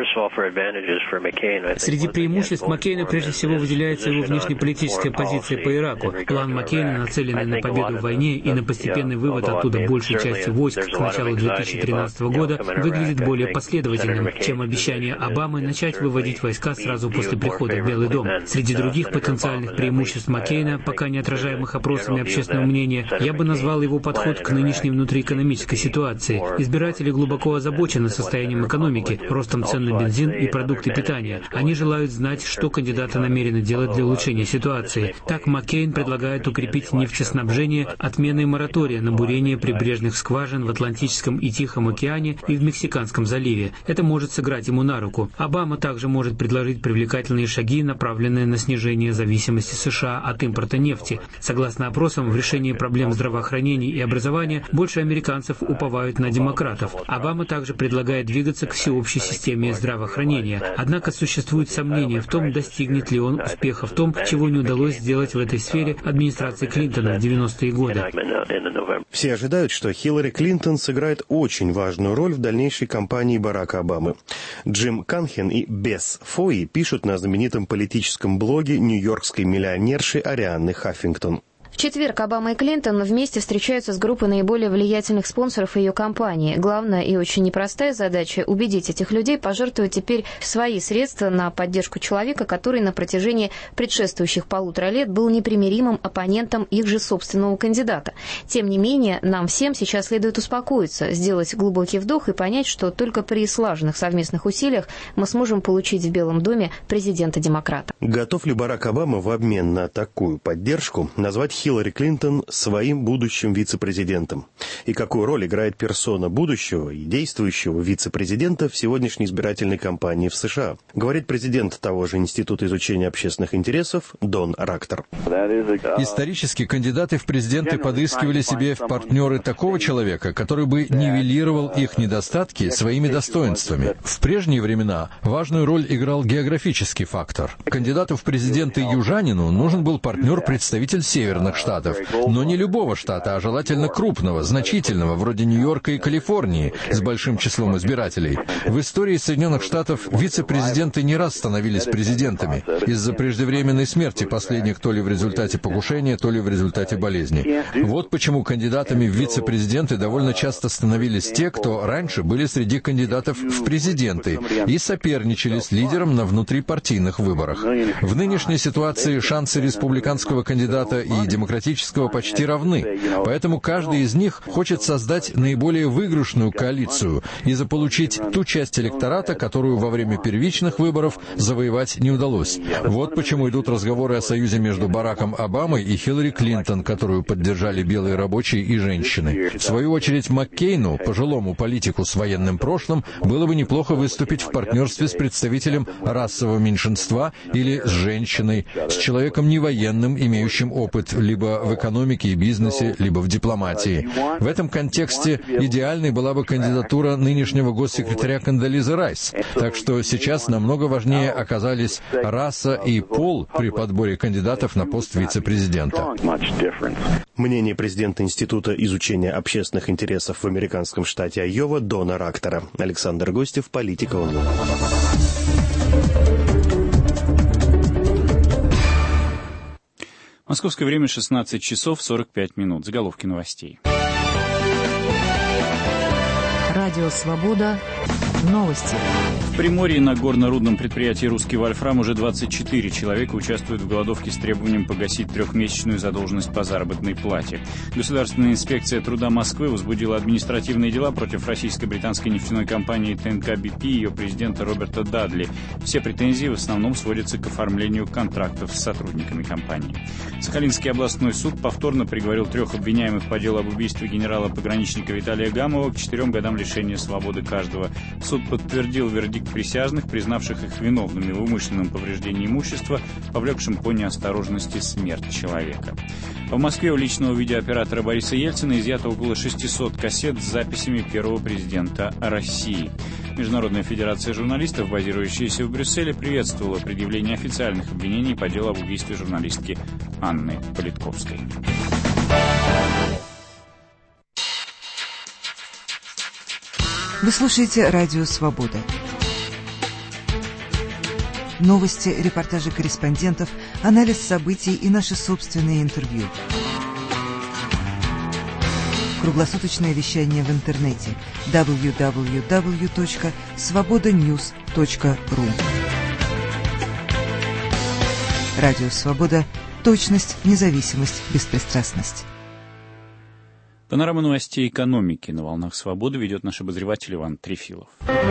S: Среди преимуществ Маккейна прежде всего выделяется его внешнеполитическая позиция по Ираку. План Маккейна, нацеленный на победу в войне и на постепенный вывод оттуда большей части войск к началу две тысячи тринадцатого года, выглядит более последовательным, чем обещание Обамы начать выводить войска сразу после прихода в Белый дом. Среди других потенциальных преимуществ Маккейна, пока не отражаемых опросами общественного мнения, я бы назвал его подход к нынешней внутриэкономической ситуации. Избиратели глубоко озабочены состоянием экономики, ростом цен на бензин и продукты питания. Они желают знать, что кандидаты намерены делать для улучшения ситуации. Так Маккейн предлагает укрепить нефтеснабжение отменой моратория на бурение прибрежных скважин в Атлантическом и Тихом океане и в Мексиканском заливе. Это может сыграть ему на руку. Обама также может предложить привлекательные шаги, направленные на снижение зависимости США от импорта нефти. Согласно опросам, в решении проблем здравоохранения и образования больше американцев уповают на демократов. Обама также предлагает двигаться к всеобщей системе здравоохранения. Однако существует сомнение в том, достигнет ли он успеха в том, чего не удалось сделать в этой сфере администрации Клинтона в девяностые годы.
R: Все ожидают, что Хиллари Клинтон сыграет очень важную роль в дальнейшей кампании Барака Обамы. Джим Канхен и Бесс Фои пишут на знаменитом политическом блоге нью-йоркской миллионерши Арианны Хаффингтон.
Q: В четверг Обама и Клинтон вместе встречаются с группой наиболее влиятельных спонсоров ее кампании. Главная и очень непростая задача – убедить этих людей пожертвовать теперь свои средства на поддержку человека, который на протяжении предшествующих полутора лет был непримиримым оппонентом их же собственного кандидата. Тем не менее, нам всем сейчас следует успокоиться, сделать глубокий вдох и понять, что только при слаженных совместных усилиях мы сможем получить в Белом доме президента-демократа.
R: Готов ли Барак Обама в обмен на такую поддержку назвать Хиллари Клинтон своим будущим вице-президентом? И какую роль играет персона будущего и действующего вице-президента в сегодняшней избирательной кампании в США? Говорит президент того же Института изучения общественных интересов Дон Рактор.
T: Исторически кандидаты в президенты подыскивали себе в партнеры такого человека, который бы нивелировал их недостатки своими достоинствами. В прежние времена важную роль играл географический фактор. Кандидату в президенты южанину нужен был партнер-представитель северных штатов, но не любого штата, а желательно крупного, значительного, вроде Нью-Йорка и Калифорнии, с большим числом избирателей. В истории Соединенных Штатов вице-президенты не раз становились президентами из-за преждевременной смерти последних то ли в результате покушения, то ли в результате болезни. Вот почему кандидатами в вице-президенты довольно часто становились те, кто раньше были среди кандидатов в президенты и соперничали с лидером на внутрипартийных выборах. В нынешней ситуации шансы республиканского кандидата и демократического почти равны, поэтому каждый из них хочет создать наиболее выигрышную коалицию и заполучить ту часть электората, которую во время первичных выборов завоевать не удалось. Вот почему идут разговоры о союзе между Бараком Обамой и Хиллари Клинтон, которую поддержали белые рабочие и женщины. В свою очередь Маккейну, пожилому политику с военным прошлым, было бы неплохо выступить в партнерстве с представителем расового меньшинства или с женщиной, с человеком невоенным, имеющим опыт либо в экономике и бизнесе, либо в дипломатии. В этом контексте идеальной была бы кандидатура нынешнего госсекретаря Кондолизы Райс. Так что сейчас намного важнее оказались раса и пол при подборе кандидатов на пост вице-президента.
R: Мнение президента Института изучения общественных интересов в американском штате Айова Дона Рактора. Александр Гостев, Политика онлайн.
B: Московское время шестнадцать часов сорок пять минут. Заголовки новостей.
A: Радио «Свобода». Новости.
B: В Приморье на горно-рудном предприятии «Русский Вольфрам» уже двадцать четыре человека участвуют в голодовке с требованием погасить трехмесячную задолженность по заработной плате. Государственная инспекция труда Москвы возбудила административные дела против российско-британской нефтяной компании ТНК Би Пи и ее президента Роберта Дадли. Все претензии в основном сводятся к оформлению контрактов с сотрудниками компании. Сахалинский областной суд повторно приговорил трех обвиняемых по делу об убийстве генерала-пограничника Виталия Гамова к четырем годам лишения свободы каждого. Суд подтвердил вердикт присяжных, признавших их виновными в умышленном повреждении имущества, повлекшем по неосторожности смерть человека. В Москве у личного видеооператора Бориса Ельцина изъято около шестисот кассет с записями первого президента России. Международная федерация журналистов, базирующаяся в Брюсселе, приветствовала предъявление официальных обвинений по делу об убийстве журналистки Анны Политковской.
U: Вы слушаете «Радио Свобода». Новости, репортажи корреспондентов, анализ событий и наши собственные интервью. Круглосуточное вещание в интернете дабл ю дабл ю дабл ю точка свобода ньюс точка ру. Радио «Свобода». Точность, независимость, беспристрастность.
B: Панорама новостей экономики на волнах «Свободы» ведет наш обозреватель Иван Трефилов.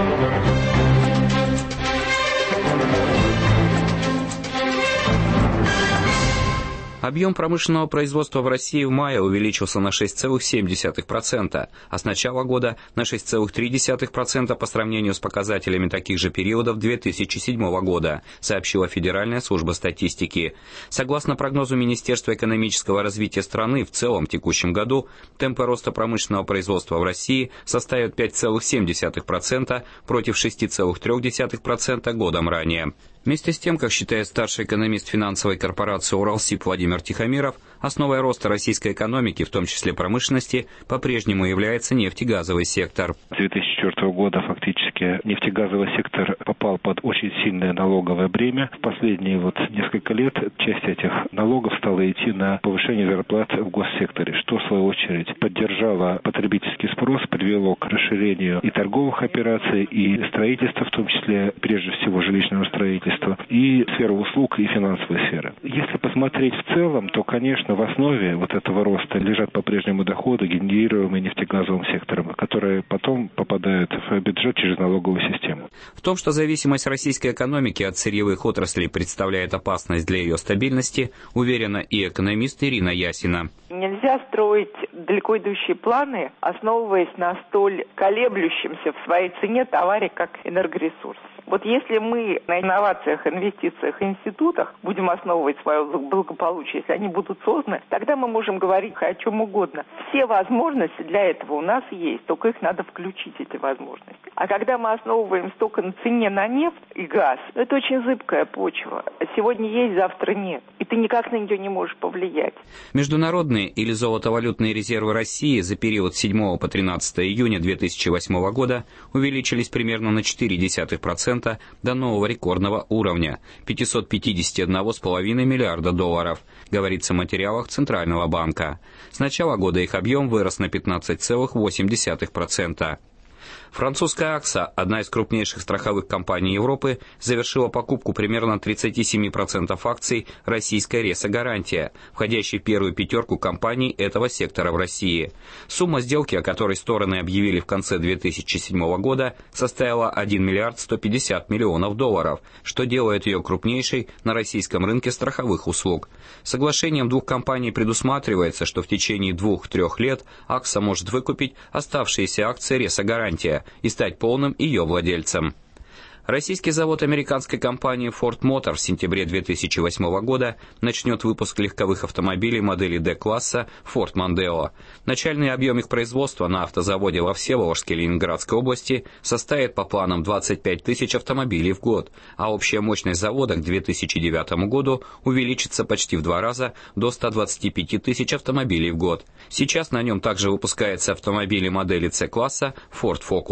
V: Объем промышленного производства в России в мае увеличился на шесть целых семь десятых процента, а с начала года на шесть целых три десятых процента по сравнению с показателями таких же периодов две тысячи седьмого года, сообщила Федеральная служба статистики. Согласно прогнозу Министерства экономического развития страны, в целом в текущем году темпы роста промышленного производства в России составят пять целых семь десятых процента против шесть целых три десятых процента годом ранее. Вместе с тем, как считает старший экономист финансовой корпорации «Уралсиб» Владимир Тихомиров, основой роста российской экономики, в том числе промышленности, по-прежнему является нефтегазовый сектор.
W: С две тысячи четвёртого года фактически нефтегазовый сектор попал под очень сильное налоговое бремя. В последние вот несколько лет часть этих налогов стала идти на повышение зарплат в госсекторе, что в свою очередь поддержало потребительский спрос, привело к расширению и торговых операций, и строительства, в том числе прежде всего жилищного строительства, и сферу услуг, и финансовой сферы. Если посмотреть в целом, то, конечно, в основе вот этого роста лежат по-прежнему доходы, генерируемые нефтегазовым сектором, которые потом попадают в бюджет через налоговую систему.
V: В том, что зависимость российской экономики от сырьевых отраслей представляет опасность для ее стабильности, уверена и экономист Ирина Ясина.
X: Нельзя строить далеко идущие планы, основываясь на столь колеблющемся в своей цене товаре, как энергоресурс. Вот если мы на инновациях, инвестициях и институтах будем основывать свое благополучие, если они будут созданы, тогда мы можем говорить о чем угодно. Все возможности для этого у нас есть, только их надо включить, эти возможности. А когда мы основываемся только на цене на нефть и газ, это очень зыбкая почва. Сегодня есть, завтра нет. И ты никак на нее не можешь повлиять.
V: Международные или золотовалютные резервы России за период с седьмого по тринадцатое июня две тысячи восьмого года увеличились примерно на четыре десятых процента до нового рекордного уровня – пятьсот пятьдесят один целых пять десятых миллиарда долларов, говорится в материалах Центрального банка. С начала года их объем вырос на пятнадцать целых восемь десятых процента. Французская Акса, одна из крупнейших страховых компаний Европы, завершила покупку примерно тридцать семь процентов акций российской Ресо-Гарантия, входящей в первую пятерку компаний этого сектора в России. Сумма сделки, о которой стороны объявили в конце две тысячи седьмого года, составила один миллиард сто пятьдесят миллионов долларов, что делает ее крупнейшей на российском рынке страховых услуг. Соглашением двух компаний предусматривается, что в течение двух-трех лет Акса может выкупить оставшиеся акции Ресо-Гарантия и стать полным ее владельцем. Российский завод американской компании Ford Motor в сентябре две тысячи восьмого года начнет выпуск легковых автомобилей модели D-класса Ford Mondeo. Начальный объем их производства на автозаводе во Всеволожске Ленинградской области составит по планам двадцать пять тысяч автомобилей в год, а общая мощность завода к две тысячи девятому году увеличится почти в два раза до ста двадцати пяти тысяч автомобилей в год. Сейчас на нем также выпускаются автомобили модели C-класса Ford Focus.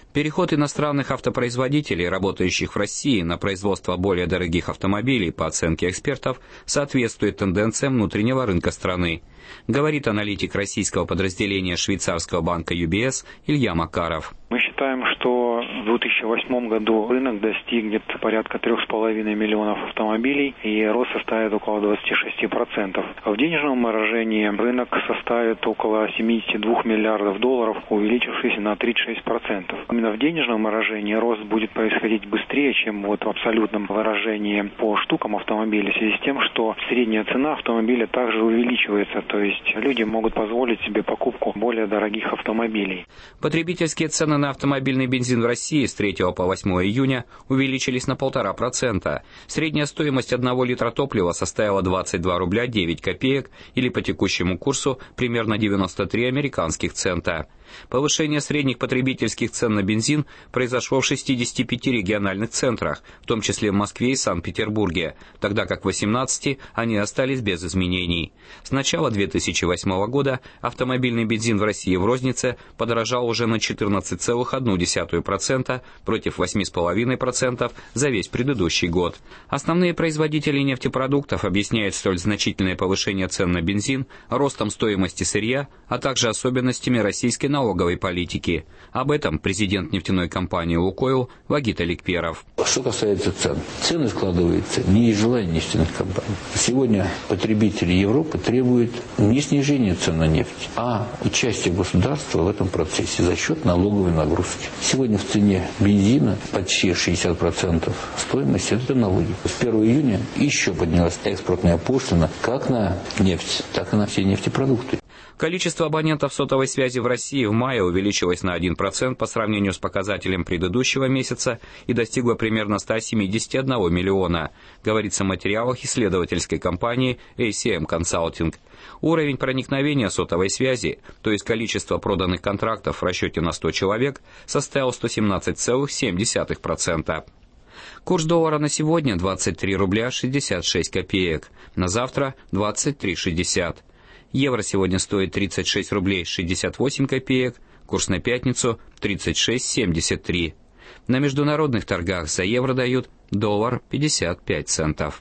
V: Переход иностранных автопроизводителей, работающих в России, на производство более дорогих автомобилей, по оценке экспертов, соответствует тенденциям внутреннего рынка страны, говорит аналитик российского подразделения швейцарского банка ю би эс Илья Макаров.
C: Мы считаем, что в две тысячи восьмом году рынок достигнет порядка трех с половиной миллионов автомобилей, и рост составит около двадцати шести процентов. В денежном выражении рынок составит около семидесяти двух миллиардов долларов, увеличившись на тридцать шесть процентов. Именно в денежном выражении рост будет происходить быстрее, чем вот в абсолютном выражении по штукам автомобиля, в связи с тем, что средняя цена автомобиля также увеличивается, то есть люди могут позволить себе покупку более дорогих автомобилей.
V: Потребительские цены на автомобильный бензин в России с третьего по восьмое июня увеличились на полтора процента. Средняя стоимость одного литра топлива составила двадцать два рубля девять копеек или по текущему курсу примерно девяносто три американских цента. Повышение средних потребительских цен на бензин произошло в шестидесяти пяти региональных центрах, в том числе в Москве и Санкт-Петербурге, тогда как в восемнадцати они остались без изменений. С начала две тысячи восьмого года автомобильный бензин в России в рознице подорожал уже на четырнадцать целых одну десятую процента против восьми целых пяти десятых процента за весь предыдущий год. Основные производители нефтепродуктов объясняют столь значительное повышение цен на бензин ростом стоимости сырья, а также особенностями российской налоговой политики. Об этом президент нефтяной компании «Лукойл» Вагит Аликперов.
D: Что касается цен. Цены складываются не из желания нефтяных компаний. Сегодня потребители Европы требуют не снижения цен на нефть, а участия государства в этом процессе за счет налоговой нагрузки. Сегодня в цене бензина почти шестьдесят процентов стоимости – это налоги. С первого июня еще поднялась экспортная пошлина как на нефть, так и на все нефтепродукты.
V: Количество абонентов сотовой связи в России в мае увеличилось на один процент по сравнению с показателем предыдущего месяца и достигло примерно ста семидесяти одного миллиона, говорится в материалах исследовательской компании эй си эм Consulting. Уровень проникновения сотовой связи, то есть количество проданных контрактов в расчете на сто человек, составил сто семнадцать целых семь десятых процента. Курс доллара на сегодня двадцать три рубля шестьдесят шесть копеек, на завтра двадцать три шестьдесят. Евро сегодня стоит тридцать шесть рублей шестьдесят восемь копеек, курс на пятницу тридцать шесть семьдесят три. На международных торгах за евро дают доллар пятьдесят пять центов.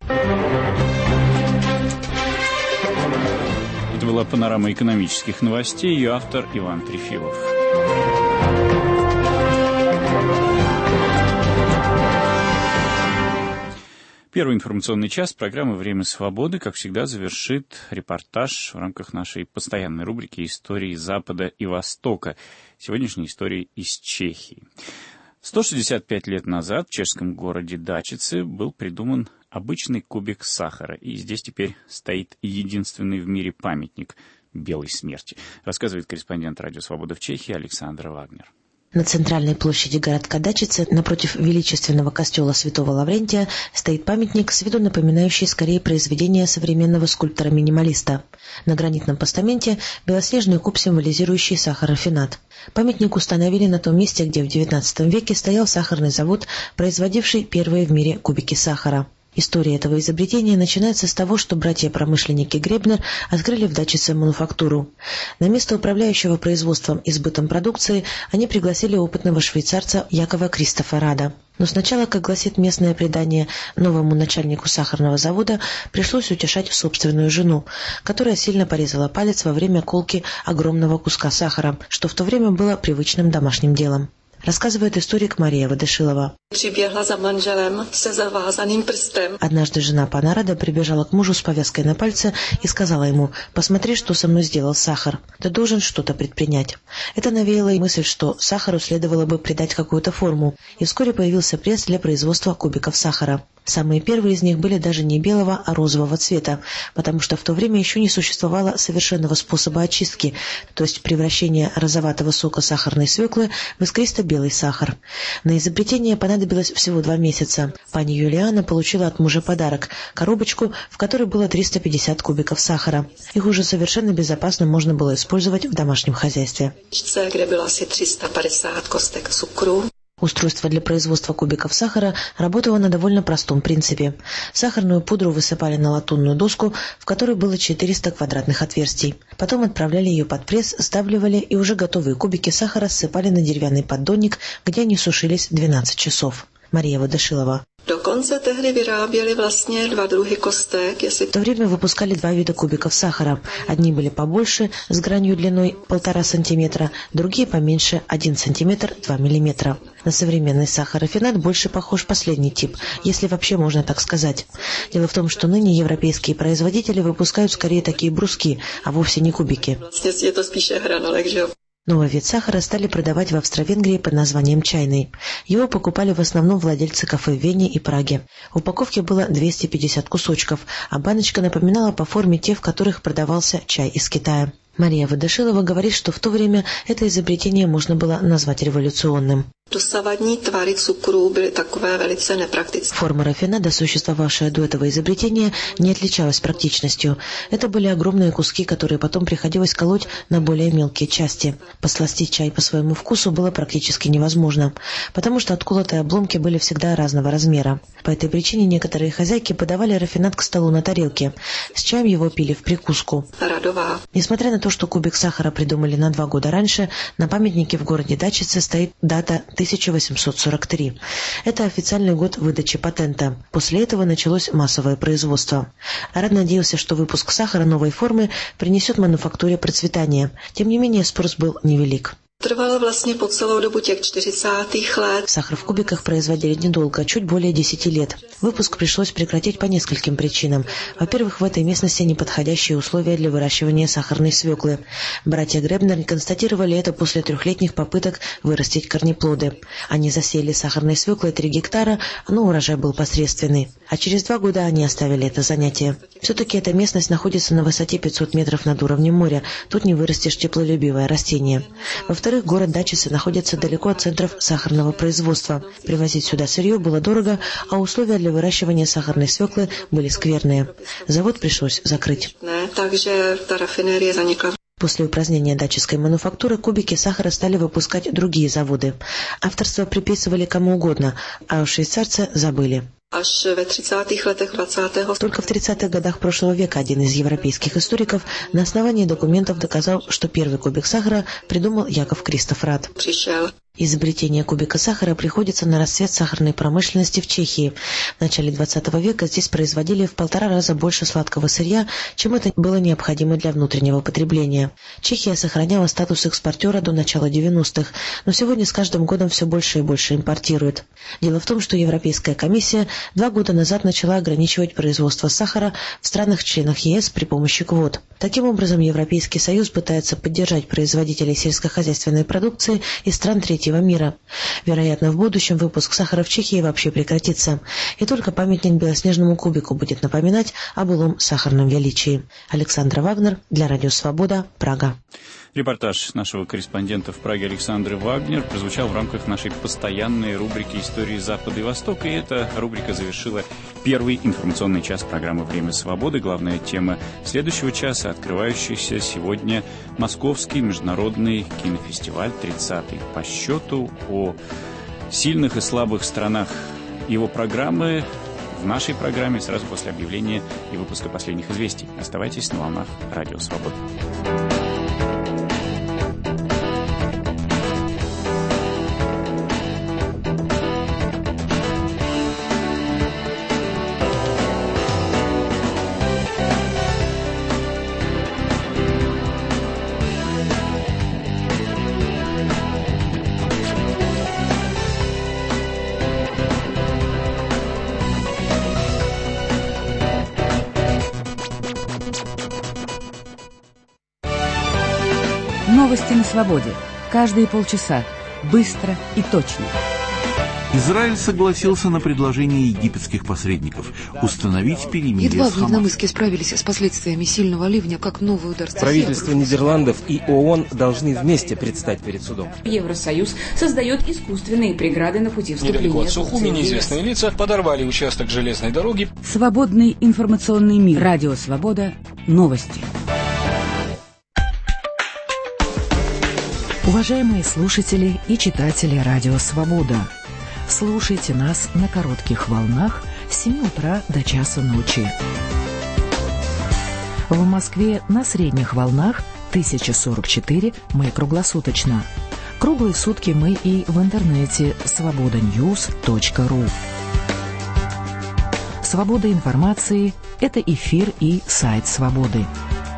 B: Это была панорама экономических новостей, ее автор Иван Трефилов. Первый информационный час программы «Время свободы», как всегда, завершит репортаж в рамках нашей постоянной рубрики «Истории Запада и Востока». Сегодняшняя история из Чехии. сто шестьдесят пять лет назад в чешском городе Дачице был придуман обычный кубик сахара, и здесь теперь стоит единственный в мире памятник белой смерти, рассказывает корреспондент «Радио Свобода» в Чехии Александра Вагнер.
E: На центральной площади городка Дачице, напротив величественного костела Святого Лаврентия, стоит памятник, с виду напоминающий скорее произведение современного скульптора-минималиста. На гранитном постаменте белоснежный куб, символизирующий сахарофинат. Памятник установили на том месте, где в девятнадцатом веке стоял сахарный завод, производивший первые в мире кубики сахара. История этого изобретения начинается с того, что братья-промышленники Гребнер открыли в Дачице мануфактуру. На место управляющего производством и сбытом продукции они пригласили опытного швейцарца Якова Кристофа Рада. Но сначала, как гласит местное предание, новому начальнику сахарного завода пришлось утешать собственную жену, которая сильно порезала палец во время колки огромного куска сахара, что в то время было привычным домашним делом. Рассказывает историк Мария Водышилова. Однажды жена пана Рада прибежала к мужу с повязкой на пальце и сказала ему: «Посмотри, что со мной сделал сахар. Ты должен что-то предпринять». Это навеяло и мысль, что сахару следовало бы придать какую-то форму, и вскоре появился пресс для производства кубиков сахара. Самые первые из них были даже не белого, а розового цвета, потому что в то время еще не существовало совершенного способа очистки, то есть превращения розоватого сока сахарной свеклы в искристо-белый сахар. На изобретение понадобилось всего два месяца. Пани Юлиана получила от мужа подарок – коробочку, в которой было триста пятьдесят кубиков сахара. Их уже совершенно безопасно можно было использовать в домашнем хозяйстве. Устройство для производства кубиков сахара работало на довольно простом принципе. Сахарную пудру высыпали на латунную доску, в которой было четыреста квадратных отверстий. Потом отправляли ее под пресс, сдавливали, и уже готовые кубики сахара ссыпали на деревянный поддонник, где они сушились двенадцать часов. Мария Водошилова. В то время выпускали два вида кубиков сахара. Одни были побольше, с гранью длиной полтора сантиметра, другие поменьше, один сантиметр, два миллиметра. На современный сахарофинат больше похож последний тип, если вообще можно так сказать. Дело в том, что ныне европейские производители выпускают скорее такие бруски, а вовсе не кубики. Новый вид сахара стали продавать в Австро-Венгрии под названием чайный. Его покупали в основном владельцы кафе в Вене и Праге. В упаковке было двести пятьдесят кусочков, а баночка напоминала по форме те, в которых продавался чай из Китая. Мария Водошилова говорит, что в то время это изобретение можно было назвать революционным. Форма рафинада, существовавшая до этого изобретения, не отличалась практичностью. Это были огромные куски, которые потом приходилось колоть на более мелкие части. Посластить чай по своему вкусу было практически невозможно, потому что отколотые обломки были всегда разного размера. По этой причине некоторые хозяйки подавали рафинад к столу на тарелке. С чаем его пили в прикуску. Несмотря на то, что кубик сахара придумали на два года раньше, на памятнике в городе Дачице стоит дата тысяча восемьсот сорок три. Это официальный год выдачи патента. После этого началось массовое производство. Рад надеялся, что выпуск сахара новой формы принесет мануфактуре процветание. Тем не менее, спрос был невелик.
F: Trvalo vlastně po celou dobu těch čtyřicátých let.
E: Сахар в кубиках производили недолго, чуть более десяти лет. Выпуск пришлось прекратить по нескольким причинам. Во-первых, в этой местности неподходящие условия для выращивания сахарной свеклы. Братья Гребнер констатировали это после трехлетних попыток вырастить корнеплоды. Они засеяли сахарной свеклой три гектара, но урожай был посредственный. А через два года они оставили это занятие. Все-таки эта местность находится на высоте пятьсот метров над уровнем моря. Тут не вырастешь теплолюбивое растение. Во-вторых, город Дачице находится далеко от центров сахарного производства. Привозить сюда сырье было дорого, а условия для выращивания сахарной свеклы были скверные. Завод пришлось закрыть. После упразднения даческой мануфактуры кубики сахара стали выпускать другие заводы. Авторство приписывали кому угодно, а у швейцарца забыли. Только в тридцатых годах прошлого века один из европейских историков на основании документов доказал, что первый кубик сахара придумал Яков Кристоф Рад. Изобретение кубика сахара приходится на расцвет сахарной промышленности в Чехии. В начале двадцатого века здесь производили в полтора раза больше сладкого сырья, чем это было необходимо для внутреннего потребления. Чехия сохраняла статус экспортера до начала девяностых, но сегодня с каждым годом все больше и больше импортирует. Дело в том, что Европейская комиссия два года назад начала ограничивать производство сахара в странах-членах ЕС при помощи квот. Таким образом, Европейский Союз пытается поддержать производителей сельскохозяйственной продукции из стран третьего мира. Вероятно, в будущем выпуск сахара в Чехии вообще прекратится, и только памятник белоснежному кубику будет напоминать о былом сахарном величии. Александра Вагнер для Радио Свобода, Прага.
B: Репортаж нашего корреспондента в Праге Александры Вагнер прозвучал в рамках нашей постоянной рубрики «Истории Запада и Востока», и эта рубрика завершила первый информационный час программы «Время свободы». Главная тема следующего часа, открывающийся сегодня Московский международный кинофестиваль, тридцатый по счету, о сильных и слабых сторонах его программы в нашей программе сразу после объявления и выпуска последних известий. Оставайтесь на волнах Радио Свобода.
G: Новости на свободе. Каждые полчаса. Быстро и точно.
M: Израиль согласился на предложение египетских посредников установить перемирие
I: Едва
M: с Хамасом.
I: Едва сказались с последствиями сильного ливня, как новый удар.
J: Правительство Нидерландов и ООН должны вместе предстать перед судом.
Y: Евросоюз создает искусственные преграды на пути вступления.
Z: Недалеко от Сухуми неизвестные лица подорвали участок железной дороги.
G: Свободный информационный мир. Радио Свобода. Новости. Уважаемые слушатели и читатели Радио Свобода,
A: Слушайте нас на коротких волнах с семи утра до часа ночи. В Москве на средних волнах тысяча сорок четыре мы круглосуточно. Круглые сутки мы и в интернете свобода ньюс точка ру. Свобода информации – это эфир и сайт «Свободы».